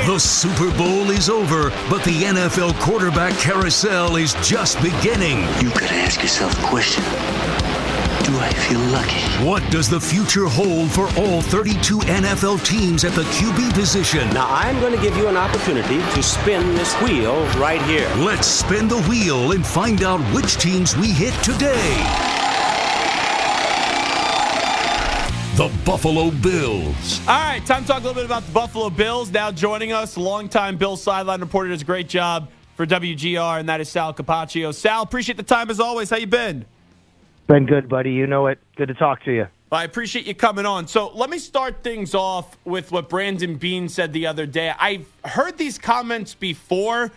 The Super Bowl is over, but the NFL quarterback carousel is just beginning. You gotta ask yourself a question. Do I feel lucky? What does the future hold for all 32 NFL teams at the QB position? Now, I'm going to give you an opportunity to spin this wheel right here. Let's spin the wheel and find out which teams we hit today. The Buffalo Bills. All right, time to talk a little bit about the Buffalo Bills. Now joining us, longtime Bills sideline reporter, does a great job for WGR, and that is Sal Capaccio. Sal, appreciate the time as always. How you been? Been good, buddy. You know it. Good to talk to you. I appreciate you coming on. So let me start things off with what Brandon Beane said the other day. I've heard these comments before,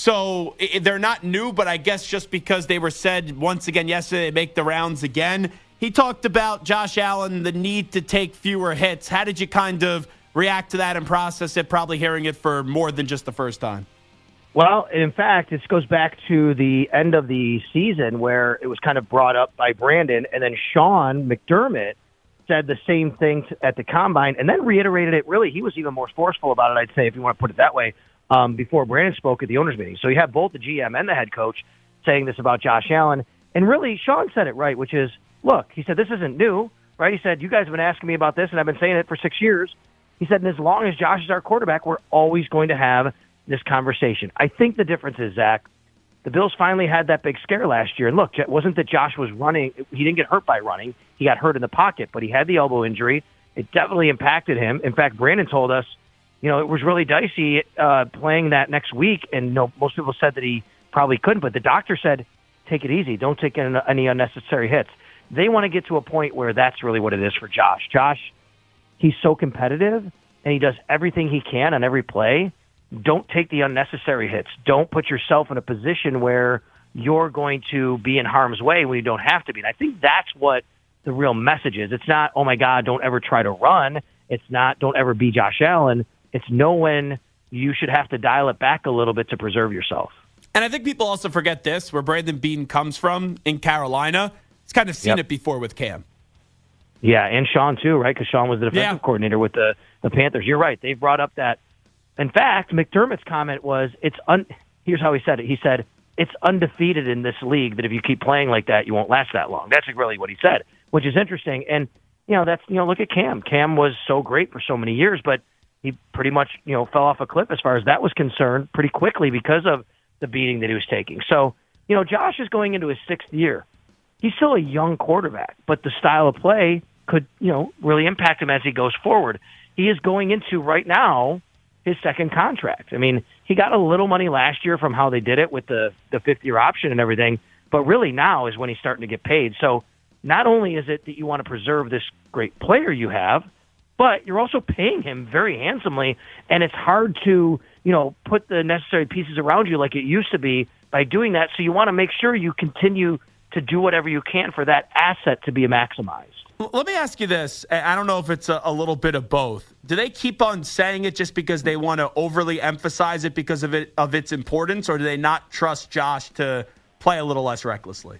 so they're not new, but I guess just because they were said once again yesterday, they make the rounds again. He talked about Josh Allen, the need to take fewer hits. How did you kind of react to that and process it, probably hearing it for more than just the first time? Well, in fact, this goes back to the end of the season where it was kind of brought up by Brandon, and then Sean McDermott said the same thing at the Combine and then reiterated it. Really, he was even more forceful about it, I'd say, if you want to put it that way, before Brandon spoke at the owners' meeting. So you have both the GM and the head coach saying this about Josh Allen. And really, Sean said it right, which is, look, he said, this isn't new, right? He said, you guys have been asking me about this, and I've been saying it for 6 years. He said, and as long as Josh is our quarterback, we're always going to have this conversation. I think the difference is, Zach, the Bills finally had that big scare last year. And look, it wasn't that Josh was running. He didn't get hurt by running. He got hurt in the pocket, but he had the elbow injury. It definitely impacted him. In fact, Brandon told us, it was really dicey playing that next week. And most people said that he probably couldn't, but the doctor said, take it easy. Don't take any unnecessary hits. They want to get to a point where that's really what it is for Josh. Josh, he's so competitive, and he does everything he can on every play. Don't take the unnecessary hits. Don't put yourself in a position where you're going to be in harm's way when you don't have to be. And I think that's what the real message is. It's not, oh, my God, don't ever try to run. It's not, don't ever be Josh Allen. It's know when you should have to dial it back a little bit to preserve yourself. And I think people also forget this, where Brandon Beane comes from in Carolina. He's kind of seen it before with Cam. Yeah, and Sean, too, right? Because Sean was the defensive coordinator with the Panthers. You're right. They've brought up that. In fact, McDermott's comment was, here's how he said it. He said, it's undefeated in this league that if you keep playing like that, you won't last that long. That's really what he said, which is interesting. And, look at Cam. Cam was so great for so many years, but he pretty much, fell off a cliff as far as that was concerned pretty quickly because of the beating that he was taking. So, Josh is going into his 6th year. He's still a young quarterback, but the style of play could, really impact him as he goes forward. He is going into right now his second contract. I mean, he got a little money last year from how they did it with the 5th-year option and everything, but really now is when he's starting to get paid. So not only is it that you want to preserve this great player you have, but you're also paying him very handsomely, and it's hard to, put the necessary pieces around you like it used to be by doing that. So you want to make sure you continue to do whatever you can for that asset to be maximized. Let me ask you this. I don't know if it's a little bit of both. Do they keep on saying it just because they want to overly emphasize it because of its importance, or do they not trust Josh to play a little less recklessly?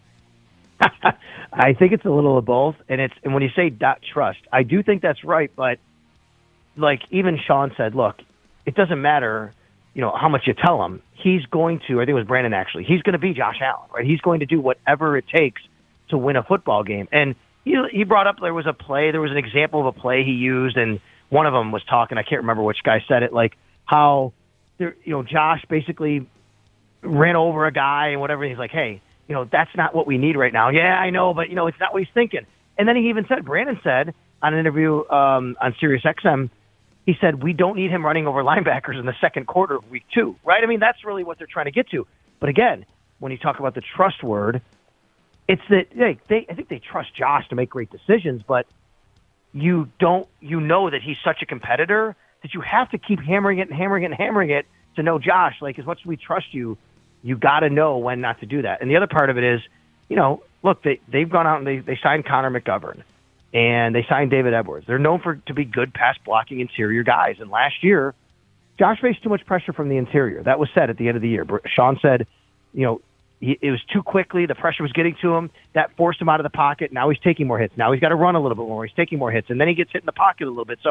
I think it's a little of both, and when you say not trust, I do think that's right. But like even Sean said, look, it doesn't matter, how much you tell him. He's going to. I think it was Brandon actually. He's going to be Josh Allen, right? He's going to do whatever it takes to win a football game, and he brought up there was an example of a play he used, and one of them was talking, I can't remember which guy said it, like how Josh basically ran over a guy and whatever. He's like, hey, that's not what we need right now. Yeah, I know, but it's not what he's thinking. And then he even said, Brandon said on an interview on Sirius XM, he said, we don't need him running over linebackers in the second quarter of week 2, right? I mean, that's really what they're trying to get to. But again, when you talk about the trust word, it's that I think they trust Josh to make great decisions, but you know that he's such a competitor that you have to keep hammering it and hammering it and hammering it to know Josh, like as much as we trust you, you got to know when not to do that. And the other part of it is, look, they've gone out and they signed Connor McGovern and they signed David Edwards. They're known to be good pass blocking interior guys. And last year, Josh faced too much pressure from the interior. That was said at the end of the year. Sean said, it was too quickly. The pressure was getting to him. That forced him out of the pocket. Now he's taking more hits. Now he's got to run a little bit more. He's taking more hits. And then he gets hit in the pocket a little bit. So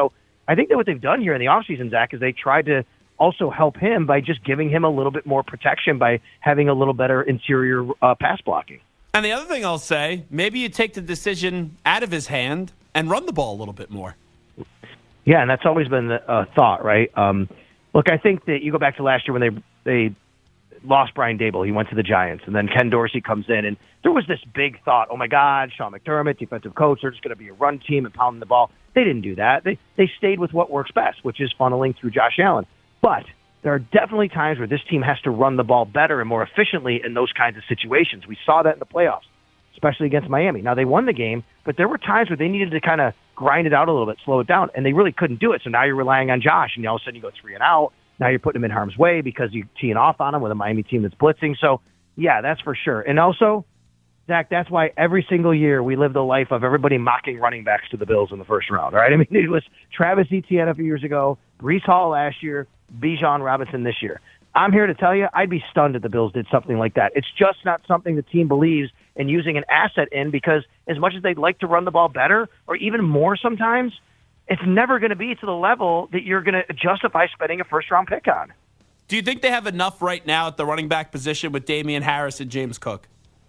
I think that what they've done here in the offseason, Zach, is they tried to also help him by just giving him a little bit more protection by having a little better interior pass blocking. And the other thing I'll say, maybe you take the decision out of his hand and run the ball a little bit more. Yeah, and that's always been the thought, right? Look, I think that you go back to last year when they lost Brian Dable. He went to the Giants, and then Ken Dorsey comes in, and there was this big thought, oh, my God, Sean McDermott, defensive coach, they're just going to be a run team and pounding the ball. They didn't do that. They stayed with what works best, which is funneling through Josh Allen. But there are definitely times where this team has to run the ball better and more efficiently in those kinds of situations. We saw that in the playoffs, especially against Miami. Now, they won the game, but there were times where they needed to kind of grind it out a little bit, slow it down, and they really couldn't do it. So now you're relying on Josh, and all of a sudden you go 3 and out. Now you're putting him in harm's way because you're teeing off on him with a Miami team that's blitzing. So, yeah, that's for sure. And also, Zach, that's why every single year we live the life of everybody mocking running backs to the Bills in the first round, all right? I mean, it was Travis Etienne a few years ago, Breece Hall last year, Bijan Robinson this year. I'm here to tell you, I'd be stunned if the Bills did something like that. It's just not something the team believes in using an asset in, because as much as they'd like to run the ball better or even more sometimes, it's never going to be to the level that you're going to justify spending a first-round pick on. Do you think they have enough right now at the running back position with Damian Harris and James Cook?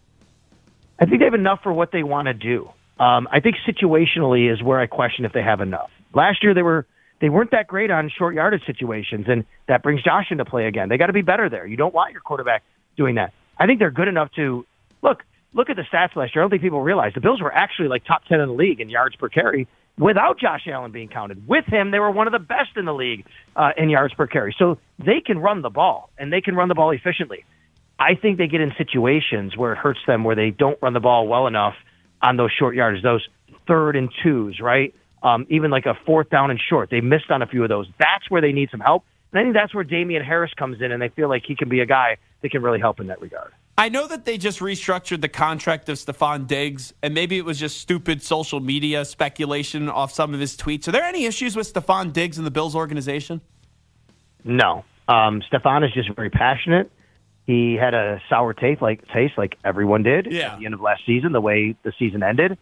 I think they have enough for what they want to do. I think situationally is where I question if they have enough. Last year they weren't that great on short yardage situations, and that brings Josh into play again. They got to be better there. You don't want your quarterback doing that. I think they're good enough to look at the stats last year. I don't think people realize the Bills were actually like top 10 in the league in yards per carry without Josh Allen being counted. With him, they were one of the best in the league in yards per carry. So they can run the ball, and they can run the ball efficiently. I think they get in situations where it hurts them, where they don't run the ball well enough on those short yards, those 3rd and 2s, right? Even like a 4th down and short. They missed on a few of those. That's where they need some help. And I think that's where Damian Harris comes in, and they feel like he can be a guy that can really help in that regard. I know that they just restructured the contract of Stephon Diggs, and maybe it was just stupid social media speculation off some of his tweets. Are there any issues with Stephon Diggs in the Bills organization? No. Stephon is just very passionate. He had a sour taste like everyone did at the end of last season, the way the season ended.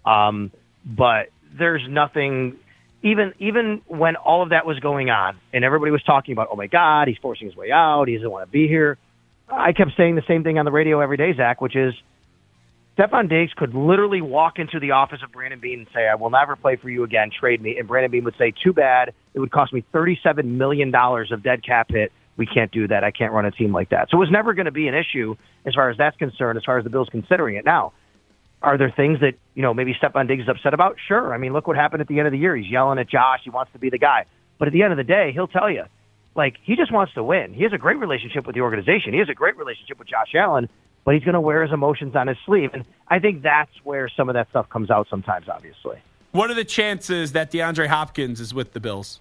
But there's nothing, even when all of that was going on and everybody was talking about, oh, my God, he's forcing his way out, he doesn't want to be here. I kept saying the same thing on the radio every day, Zach, which is Stephon Diggs could literally walk into the office of Brandon Beane and say, I will never play for you again, trade me. And Brandon Beane would say, too bad. It would cost me $37 million of dead cap hit. We can't do that. I can't run a team like that. So it was never going to be an issue as far as that's concerned, as far as the Bills considering it. Now, are there things that, maybe Stephon Diggs is upset about? Sure. I mean, look what happened at the end of the year. He's yelling at Josh. He wants to be the guy. But at the end of the day, he'll tell you, he just wants to win. He has a great relationship with the organization. He has a great relationship with Josh Allen, but he's going to wear his emotions on his sleeve. And I think that's where some of that stuff comes out sometimes, obviously. What are the chances that DeAndre Hopkins is with the Bills?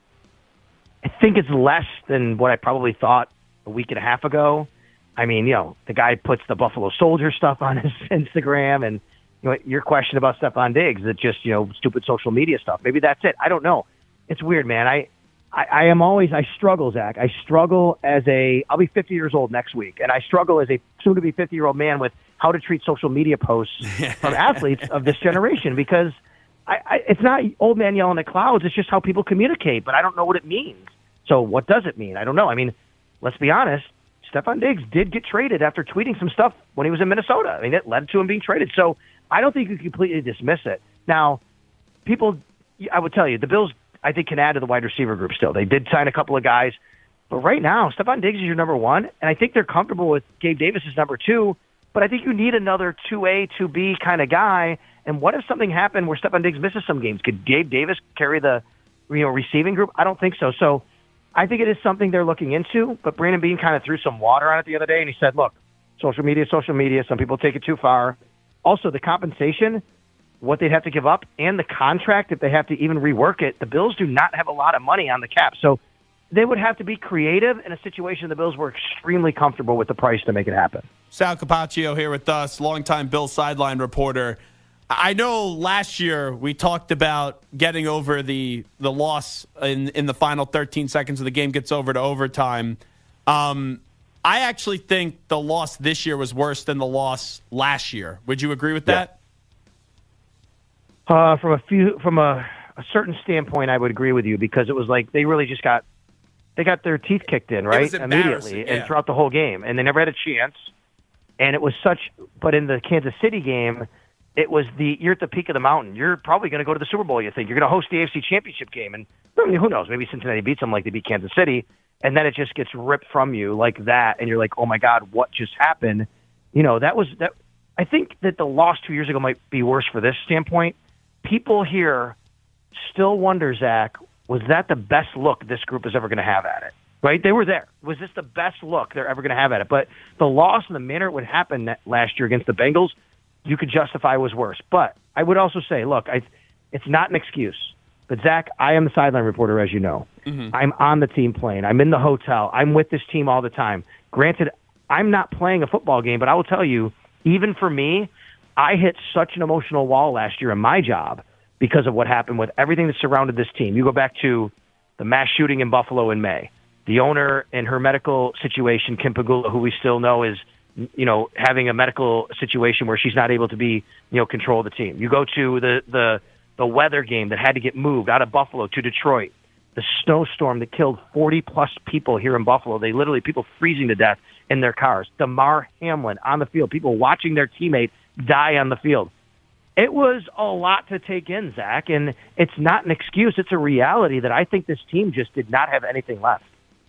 I think it's less than what I probably thought a week and a half ago. I mean, the guy puts the Buffalo Soldier stuff on his Instagram, and your question about Stephon Diggs, it's just, stupid social media stuff. Maybe that's it. I don't know. It's weird, man. I struggle, Zach. I struggle I'll be 50 years old next week, and I struggle as a soon-to-be 50-year-old man with how to treat social media posts from athletes of this generation, because it's not old man yelling at clouds. It's just how people communicate, but I don't know what it means. So what does it mean? I don't know. I mean, let's be honest. Stephon Diggs did get traded after tweeting some stuff when he was in Minnesota. I mean, it led to him being traded. So I don't think you completely dismiss it. Now, I would tell you, the Bills, I think, can add to the wide receiver group still. They did sign a couple of guys. But right now, Stephon Diggs is your number one, and I think they're comfortable with Gabe Davis as number two. But I think you need another 2A, 2B kind of guy. And what if something happened where Stephon Diggs misses some games? Could Gabe Davis carry the receiving group? I don't think so. So I think it is something they're looking into. But Brandon Beane kind of threw some water on it the other day, and he said, look, social media. Some people take it too far. Also, the compensation, what they'd have to give up, and the contract, if they have to even rework it, the Bills do not have a lot of money on the cap. So they would have to be creative in a situation the Bills were extremely comfortable with the price to make it happen. Sal Capaccio here with us, longtime Bills sideline reporter. I know last year we talked about getting over the loss in the final 13 seconds of the game gets over to overtime. I actually think the loss this year was worse than the loss last year. Would you agree with that? From a a certain standpoint, I would agree with you because it was like they really just got their teeth kicked in, right? Immediately and throughout the whole game. And they never had a chance. And it was but in the Kansas City game, it was you're at the peak of the mountain. You're probably going to go to the Super Bowl, you think. You're going to host the AFC Championship game. And I mean, who knows? Maybe Cincinnati beats them like they beat Kansas City. And then it just gets ripped from you like that. And you're like, oh my God, what just happened? That. I think that the loss 2 years ago might be worse for this standpoint. People here still wonder, Zach, was that the best look this group is ever going to have at it? Right? They were there. Was this the best look they're ever going to have at it? But the loss and the manner it would happen last year against the Bengals, you could justify was worse. But I would also say, look, it's not an excuse. But, Zach, I am the sideline reporter, as you know. Mm-hmm. I'm on the team plane. I'm in the hotel. I'm with this team all the time. Granted, I'm not playing a football game, but I will tell you, even for me, I hit such an emotional wall last year in my job because of what happened with everything that surrounded this team. You go back to the mass shooting in Buffalo in May. The owner and her medical situation, Kim Pegula, who we still know is, having a medical situation where she's not able to be, control the team. You go to the weather game that had to get moved out of Buffalo to Detroit. The snowstorm that killed 40-plus people here in Buffalo. People freezing to death in their cars. Damar Hamlin on the field. People watching their teammate die on the field. It was a lot to take in, Zach, and it's not an excuse. It's a reality that I think this team just did not have anything left.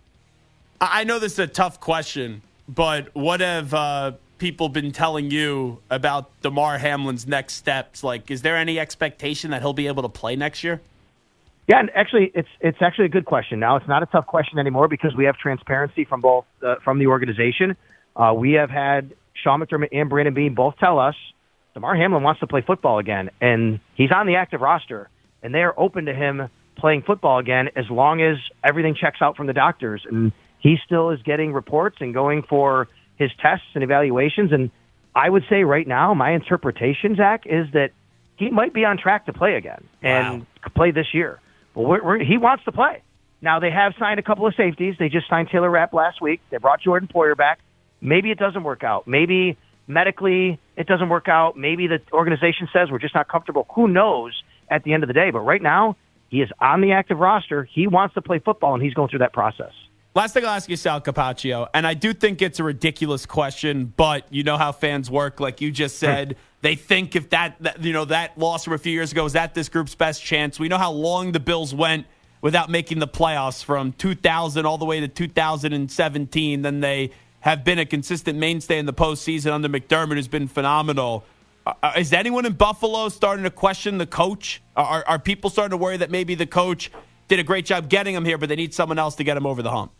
I know this is a tough question, but what have people been telling you about Damar Hamlin's next steps? Like, is there any expectation that he'll be able to play next year? Yeah, and actually, it's actually a good question. Now, it's not a tough question anymore because we have transparency from both from the organization. We have had Sean McDermott and Brandon Beane both tell us Damar Hamlin wants to play football again, and he's on the active roster, and they are open to him playing football again as long as everything checks out from the doctors. And he still is getting reports and going for his tests and evaluations. And I would say right now, my interpretation, Zach, is that he might be on track to play again and play this year. Well, he wants to play. Now, they have signed a couple of safeties. They just signed Taylor Rapp last week. They brought Jordan Poyer back. Maybe it doesn't work out. Maybe medically it doesn't work out. Maybe the organization says we're just not comfortable. Who knows at the end of the day? But right now, he is on the active roster. He wants to play football, and he's going through that process. Last thing I'll ask you, Sal Capaccio, and I do think it's a ridiculous question, but you know how fans work. Like you just said, they think if that loss from a few years ago is that this group's best chance. We know how long the Bills went without making the playoffs from 2000 all the way to 2017. Then they have been a consistent mainstay in the postseason under McDermott, who's been phenomenal. Is anyone in Buffalo starting to question the coach? Are people starting to worry that maybe the coach did a great job getting him here, but they need someone else to get him over the hump?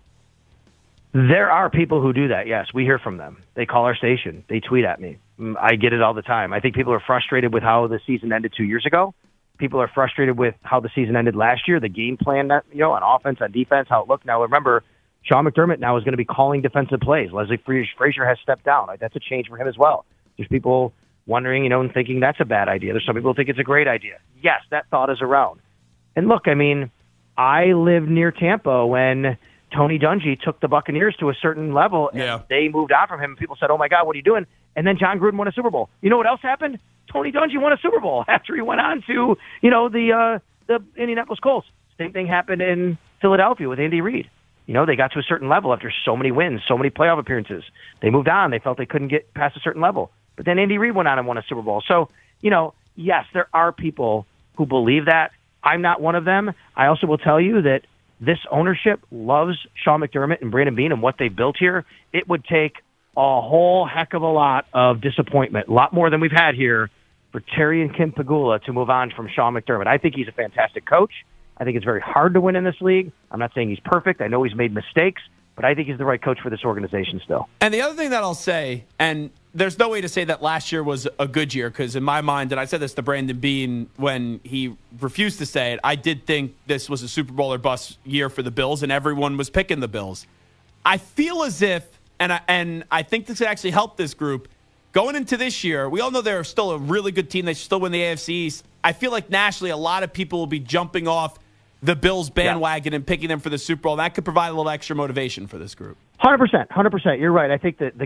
There are people who do that, yes. We hear from them. They call our station. They tweet at me. I get it all the time. I think people are frustrated with how the season ended 2 years ago. People are frustrated with how the season ended last year, the game plan, on offense, on defense, how it looked. Now, remember, Sean McDermott now is going to be calling defensive plays. Leslie Frazier has stepped down. That's a change for him as well. There's people wondering, and thinking that's a bad idea. There's some people who think it's a great idea. Yes, that thought is around. And look, I lived near Tampa when Tony Dungy took the Buccaneers to a certain level, and they moved on from him. People said, oh, my God, what are you doing? And then John Gruden won a Super Bowl. You know what else happened? Tony Dungy won a Super Bowl after he went on to, the Indianapolis Colts. Same thing happened in Philadelphia with Andy Reid. They got to a certain level after so many wins, so many playoff appearances. They moved on. They felt they couldn't get past a certain level. But then Andy Reid went on and won a Super Bowl. So, yes, there are people who believe that. I'm not one of them. I also will tell you that this ownership loves Sean McDermott and Brandon Beane and what they built here. It would take a whole heck of a lot of disappointment, a lot more than we've had here, for Terry and Kim Pegula to move on from Sean McDermott. I think he's a fantastic coach. I think it's very hard to win in this league. I'm not saying he's perfect. I know he's made mistakes, but I think he's the right coach for this organization still. And the other thing that I'll say, and there's no way to say that last year was a good year, because in my mind, and I said this to Brandon Beane when he refused to say it, I did think this was a Super Bowl or bust year for the Bills, and everyone was picking the Bills. I feel as if, and I think this could actually help this group, going into this year, we all know they're still a really good team. They still win the AFC East. I feel like nationally a lot of people will be jumping off the Bills bandwagon and picking them for the Super Bowl. That could provide a little extra motivation for this group. 100%. You're right. I think that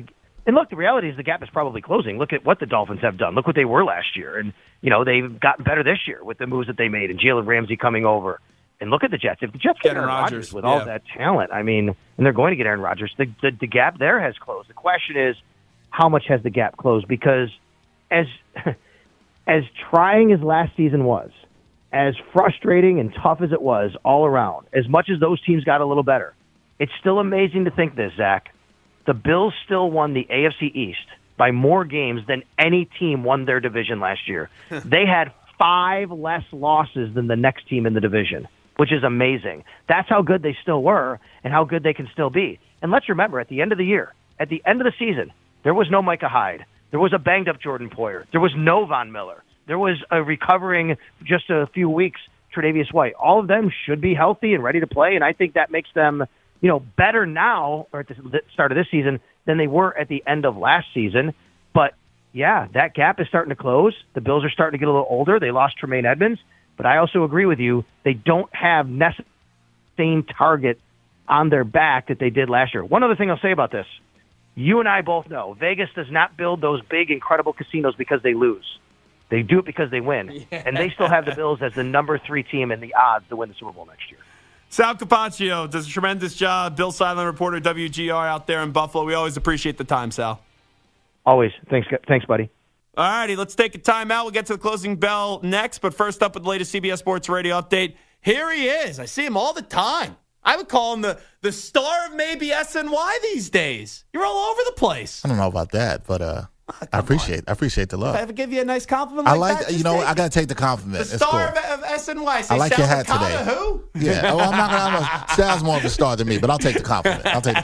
And look, the reality is the gap is probably closing. Look at what the Dolphins have done. Look what they were last year. And, they've gotten better this year with the moves that they made and Jalen Ramsey coming over. And look at the Jets. If the Jets get Aaron Rodgers with all that talent, and they're going to get Aaron Rodgers, the gap there has closed. The question is, how much has the gap closed? Because as trying as last season was, as frustrating and tough as it was all around, as much as those teams got a little better, it's still amazing to think this, Zach. The Bills still won the AFC East by more games than any team won their division last year. They had 5 less losses than the next team in the division, which is amazing. That's how good they still were and how good they can still be. And let's remember, at the end of the year, at the end of the season, there was no Micah Hyde. There was a banged-up Jordan Poyer. There was no Von Miller. There was a recovering, just a few weeks, Tre'Davious White. All of them should be healthy and ready to play, and I think that makes them better now, or at the start of this season, than they were at the end of last season. But, yeah, that gap is starting to close. The Bills are starting to get a little older. They lost Tremaine Edmonds. But I also agree with you, they don't have necessarily the same target on their back that they did last year. One other thing I'll say about this. You and I both know Vegas does not build those big, incredible casinos because they lose. They do it because they win. Yeah. And they still have the Bills as the number 3 team in the odds to win the Super Bowl next year. Sal Capaccio does a tremendous job. Bill Sideline reporter, WGR out there in Buffalo. We always appreciate the time, Sal. Always. Thanks, buddy. All righty, let's take a timeout. We'll get to the closing bell next. But first up with the latest CBS Sports Radio update. Here he is. I see him all the time. I would call him the star of maybe SNY these days. You're all over the place. I don't know about that, but I appreciate the love. If I ever give you a nice compliment I like that, I got to take the compliment. The star of SNY. Say I like Sal your hat Licata, today. Who? Yeah. I'm not Sal's more of a star than me, but I'll take the compliment.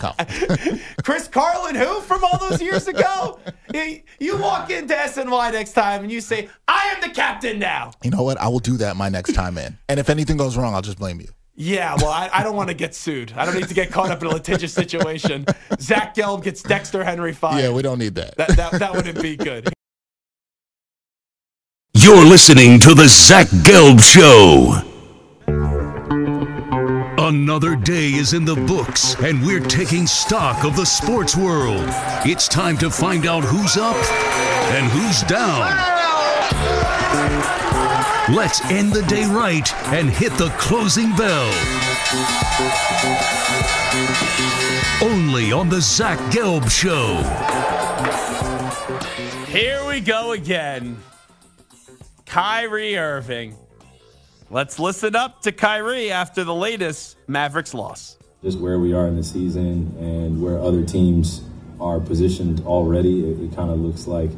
Chris Carlin, who from all those years ago? You walk into SNY next time and you say, I am the captain now. You know what? I will do that my next time in. And if anything goes wrong, I'll just blame you. Yeah, well, I don't want to get sued. I don't need to get caught up in a litigious situation. Zach Gelb gets Dexter Henry fired. Yeah, we don't need that. That wouldn't be good. You're listening to the Zach Gelb Show. Another day is in the books, and we're taking stock of the sports world. It's time to find out who's up and who's down. Let's end the day right and hit the closing bell. Only on the Zach Gelb Show. Here we go again. Kyrie Irving. Let's listen up to Kyrie after the latest Mavericks loss. Just where we are in the season and where other teams are positioned already, it kind of looks like,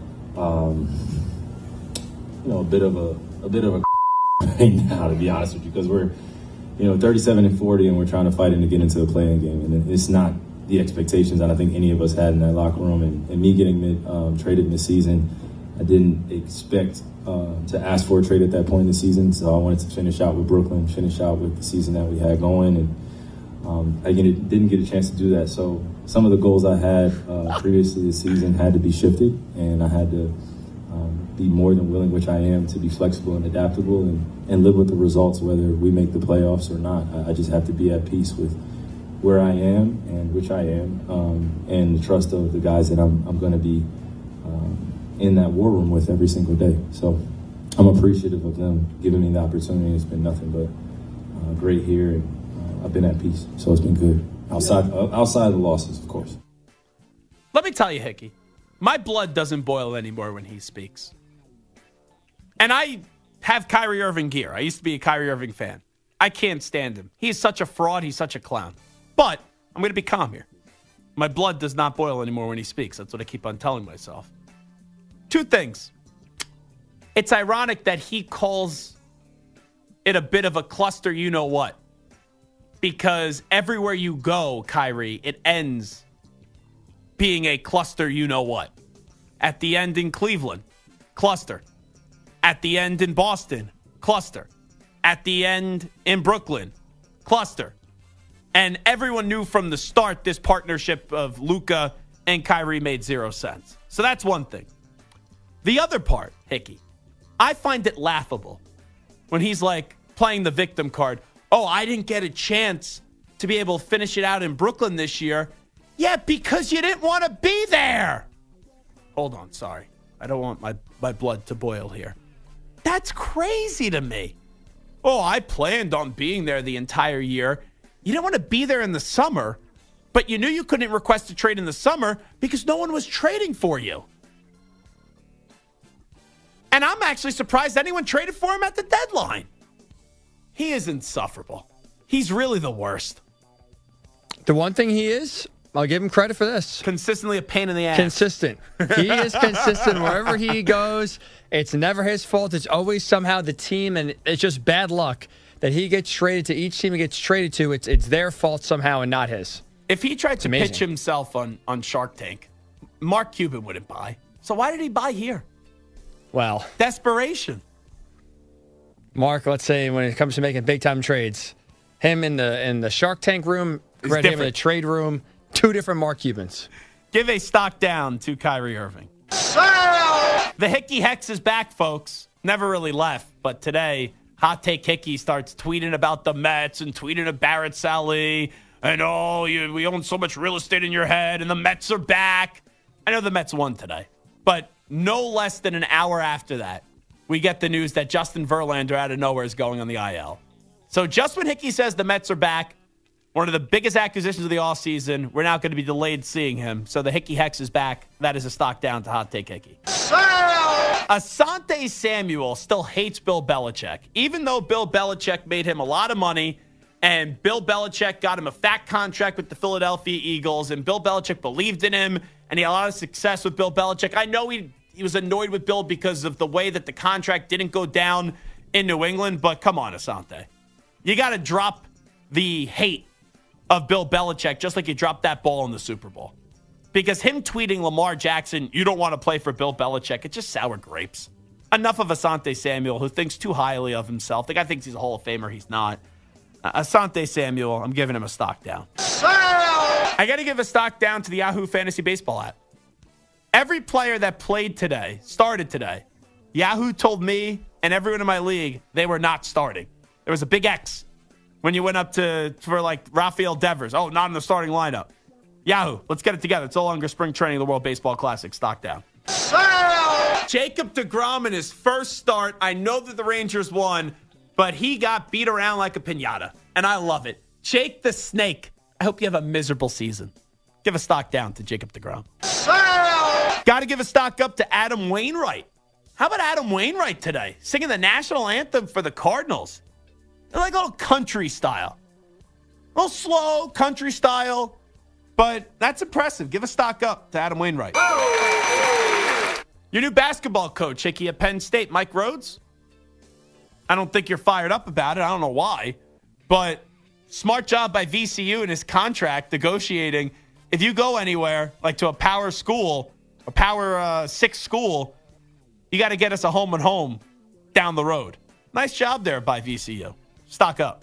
a bit of a right now, to be honest with you, because we're, 37-40 and we're trying to fight to get into the play-in game, and it's not the expectations that I think any of us had in that locker room. And me getting traded midseason, I didn't expect to ask for a trade at that point in the season, so I wanted to finish out with Brooklyn, finish out with the season that we had going, and I didn't get a chance to do that. So some of the goals I had previously this season had to be shifted, and I had to be more than willing, which I am, to be flexible and adaptable and live with the results, whether we make the playoffs or not. I just have to be at peace with where I am and which I am, and the trust of the guys that I'm going to be in that war room with every single day. So I'm appreciative of them giving me the opportunity. It's been nothing but great here, and I've been at peace. So it's been good. Outside of the losses, of course. Let me tell you, Hickey, my blood doesn't boil anymore when he speaks. And I have Kyrie Irving gear. I used to be a Kyrie Irving fan. I can't stand him. He's such a fraud. He's such a clown. But I'm going to be calm here. My blood does not boil anymore when he speaks. That's what I keep on telling myself. 2 things. It's ironic that he calls it a bit of a cluster you-know-what. Because everywhere you go, Kyrie, it ends being a cluster you-know-what. At the end in Cleveland, cluster. At the end in Boston, cluster. At the end in Brooklyn, cluster. And everyone knew from the start this partnership of Luka and Kyrie made 0 sense. So that's one thing. The other part, Hickey, I find it laughable when he's like playing the victim card. Oh, I didn't get a chance to be able to finish it out in Brooklyn this year. Yeah, because you didn't want to be there. Hold on, sorry. I don't want my blood to boil here. That's crazy to me. Oh, I planned on being there the entire year. You didn't want to be there in the summer, but you knew you couldn't request a trade in the summer because no one was trading for you. And I'm actually surprised anyone traded for him at the deadline. He is insufferable. He's really the worst. The one thing he is, I'll give him credit for this. Consistently a pain in the ass. Consistent. He is consistent wherever he goes. It's never his fault. It's always somehow the team, and it's just bad luck that he gets traded to each team he gets traded to. It's their fault somehow and not his. If he tried to pitch himself on Shark Tank, Mark Cuban wouldn't buy. So why did he buy here? Well, desperation. Mark, let's say when it comes to making big-time trades, him in the Shark Tank room, him in the trade room, two different Mark Cubans. Give a stock down to Kyrie Irving. The Hickey Hex is back, folks. Never really left, but today, Hot Take Hickey starts tweeting about the Mets and tweeting about Barrett Sallee. And, we own so much real estate in your head, and the Mets are back. I know the Mets won today, but no less than an hour after that, we get the news that Justin Verlander out of nowhere is going on the IL. So just when Hickey says the Mets are back, one of the biggest acquisitions of the offseason, we're now going to be delayed seeing him. So the Hickey Hex is back. That is a stock down to Hot Take Hickey. Asante Samuel still hates Bill Belichick, even though Bill Belichick made him a lot of money, and Bill Belichick got him a fat contract with the Philadelphia Eagles, and Bill Belichick believed in him, and he had a lot of success with Bill Belichick. I know he was annoyed with Bill because of the way that the contract didn't go down in New England, but come on, Asante. You got to drop the hate of Bill Belichick just like you dropped that ball in the Super Bowl. Because him tweeting Lamar Jackson, you don't want to play for Bill Belichick, it's just sour grapes. Enough of Asante Samuel, who thinks too highly of himself. The guy thinks he's a Hall of Famer. He's not. Asante Samuel, I'm giving him a stock down. I got to give a stock down to the Yahoo Fantasy Baseball app. Every player that started today, Yahoo told me and everyone in my league they were not starting. There was a big X when you went up for like Rafael Devers. Oh, not in the starting lineup. Yahoo, let's get it together. It's no longer spring training of the World Baseball Classic. Stock down. Jacob deGrom in his first start. I know that the Rangers won, but he got beat around like a piñata, and I love it. Jake the Snake, I hope you have a miserable season. Give a stock down to Jacob deGrom. Got to give a stock up to Adam Wainwright. How about Adam Wainwright today? Singing the national anthem for the Cardinals. They're like a little country style. A little slow, country style. But that's impressive. Give a stock up to Adam Wainwright. Your new basketball coach, Hickey, at Penn State, Mike Rhodes. I don't think you're fired up about it. I don't know why. But smart job by VCU in his contract negotiating. If you go anywhere, like to a power school, a power 6 school, you got to get us a home and home down the road. Nice job there by VCU. Stock up.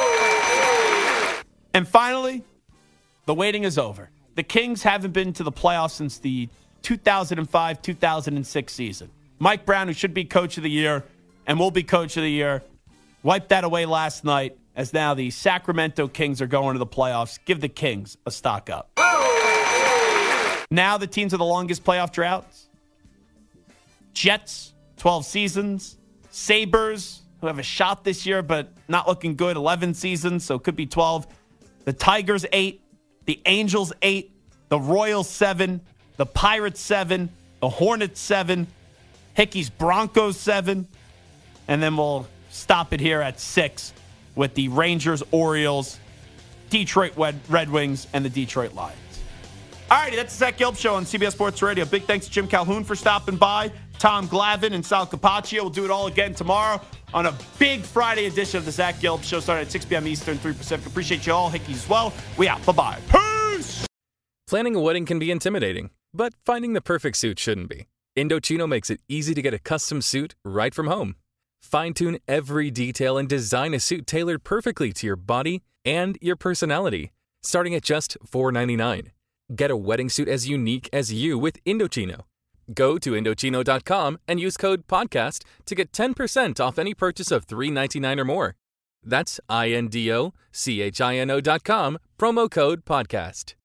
And finally, the waiting is over. The Kings haven't been to the playoffs since the 2005-2006 season. Mike Brown, who should be coach of the year and will be coach of the year, wiped that away last night as now the Sacramento Kings are going to the playoffs. Give the Kings a stock up. Now the teams with the longest playoff droughts. Jets, 12 seasons. Sabres, who have a shot this year but not looking good, 11 seasons, so it could be 12. The Tigers, 8. The Angels, 8. The Royals, 7. The Pirates, 7. The Hornets, 7. Hickey's Broncos, 7. And then we'll stop it here at 6 with the Rangers, Orioles, Detroit Red Wings, and the Detroit Lions. All righty, that's the Zach Gelb Show on CBS Sports Radio. Big thanks to Jim Calhoun for stopping by, Tom Glavine and Sal Capaccio. We'll do it all again tomorrow on a big Friday edition of the Zach Gelb Show, starting at 6 p.m. Eastern, 3 Pacific. Appreciate you all. Hickey as well. We out. Bye-bye. Peace! Planning a wedding can be intimidating, but finding the perfect suit shouldn't be. Indochino makes it easy to get a custom suit right from home. Fine-tune every detail and design a suit tailored perfectly to your body and your personality, starting at just $4.99. Get a wedding suit as unique as you with Indochino. Go to Indochino.com and use code PODCAST to get 10% off any purchase of $3.99 or more. That's INDOCHINO.com, promo code PODCAST.